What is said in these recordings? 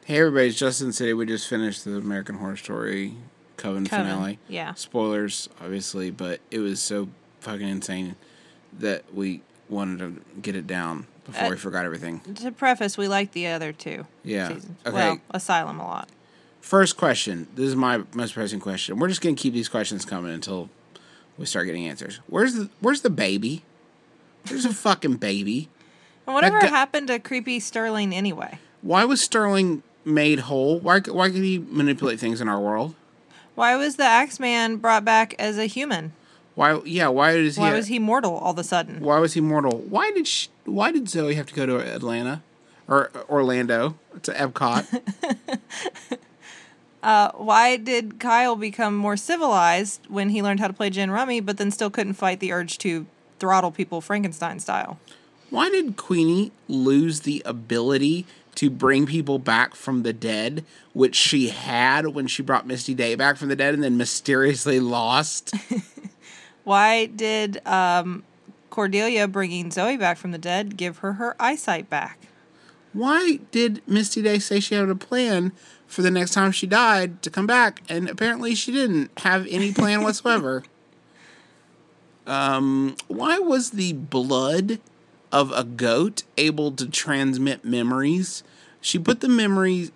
Hey everybody, it's Justin. Today we just finished the American Horror Story Coven finale. Yeah. Spoilers, obviously, but it was so fucking insane that we wanted to get it down before we forgot everything. To preface, we like the other two seasons. Okay. Well, Asylum a lot. First question. This is my most pressing question. We're just gonna keep these questions coming until we start getting answers. Where's the baby? There's a fucking baby. And whatever happened to creepy Sterling anyway? Why was Sterling made whole? Why could he manipulate things in our world? Why was the Axeman brought back as a human? Why was he mortal all of a sudden? Why was he mortal? Why did Zoe have to go to Atlanta or Orlando to Epcot? Why did Kyle become more civilized when he learned how to play gin rummy, but then still couldn't fight the urge to throttle people Frankenstein style? Why did Queenie lose the ability to bring people back from the dead, which she had when she brought Misty Day back from the dead and then mysteriously lost? Why did Cordelia bringing Zoe back from the dead give her eyesight back? Why did Misty Day say she had a plan for the next time she died to come back, and apparently she didn't have any plan whatsoever? Why was the blood of a goat able to transmit memories? She put the memories.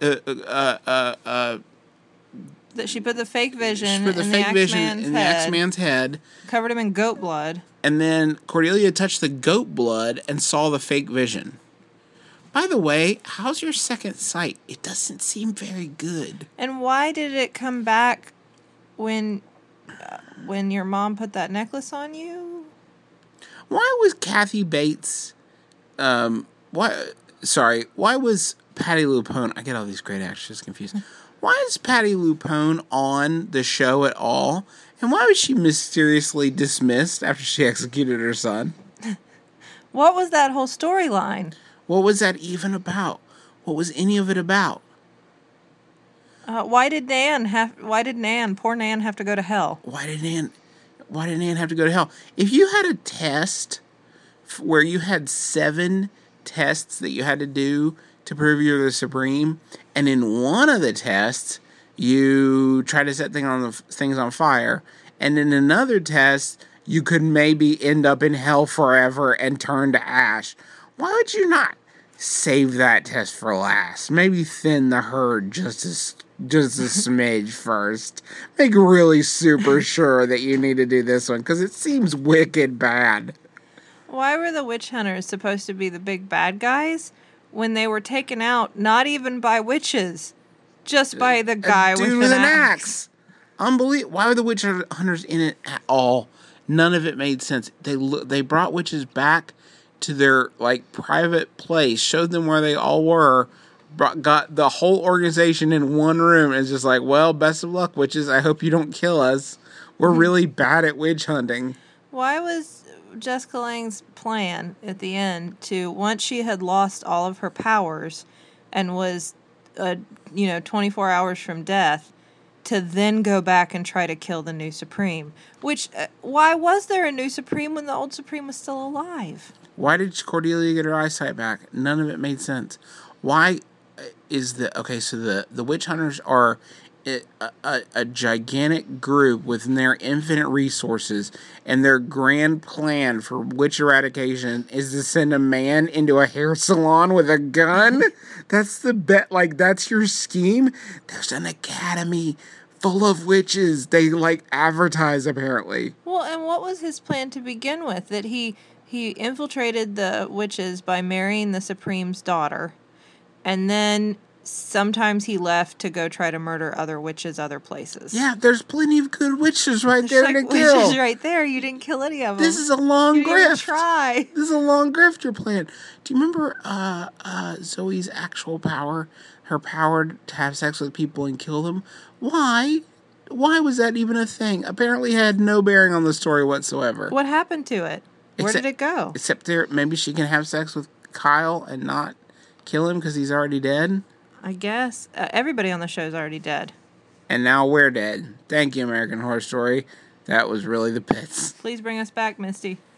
She put the fake vision in the Axeman's head. Covered him in goat blood. And then Cordelia touched the goat blood and saw the fake vision. By the way, how's your second sight? It doesn't seem very good. And why did it come back when your mom put that necklace on you? Why was Kathy Bates? Why was Patti LuPone? I get all these great actresses confused. Why is Patti LuPone on the show at all? And why was she mysteriously dismissed after she executed her son? What was that whole storyline? What was that even about? What was any of it about? Why did poor Nan have to go to hell? Why did Nan have to go to hell? If you had a test where you had 7 tests that you had to do to prove you're the Supreme, and in one of the tests you try to set things on fire, and in another test you could maybe end up in hell forever and turn to ash, why would you not save that test for last? Maybe thin the herd just a smidge first. Make really super sure that you need to do this one, because it seems wicked bad. Why were the witch hunters supposed to be the big bad guys when they were taken out not even by witches, just by the guy with an axe? Unbelievable. Why were the witch hunters in it at all? None of it made sense. They brought witches back to their private place, showed them where they all were, got the whole organization in one room, and just well, best of luck, witches. I hope you don't kill us. We're really bad at witch hunting. Why was Jessica Lange's plan at the end to, once she had lost all of her powers and was 24 hours from death, to then go back and try to kill the new Supreme? Which, why was there a new Supreme when the old Supreme was still alive? Why did Cordelia get her eyesight back? None of it made sense. Why is the witch hunters are a gigantic group with their infinite resources, and their grand plan for witch eradication is to send a man into a hair salon with a gun? That's the bet. That's your scheme? There's an academy full of witches. They advertise, apparently. Well, and what was his plan to begin with? That he infiltrated the witches by marrying the Supreme's daughter, and then sometimes he left to go try to murder other witches other places. Yeah, there's plenty of good witches right there to kill. Witches right there. You didn't kill any of them. This is a long grift. You didn't try. This is a long grift you're playing. Do you remember Zoe's actual power? Her power to have sex with people and kill them? Why? Why was that even a thing? Apparently it had no bearing on the story whatsoever. What happened to it? Where did it go? Except maybe she can have sex with Kyle and not kill him because he's already dead? I guess. Everybody on the show is already dead. And now we're dead. Thank you, American Horror Story. That was really the pits. Please bring us back, Misty.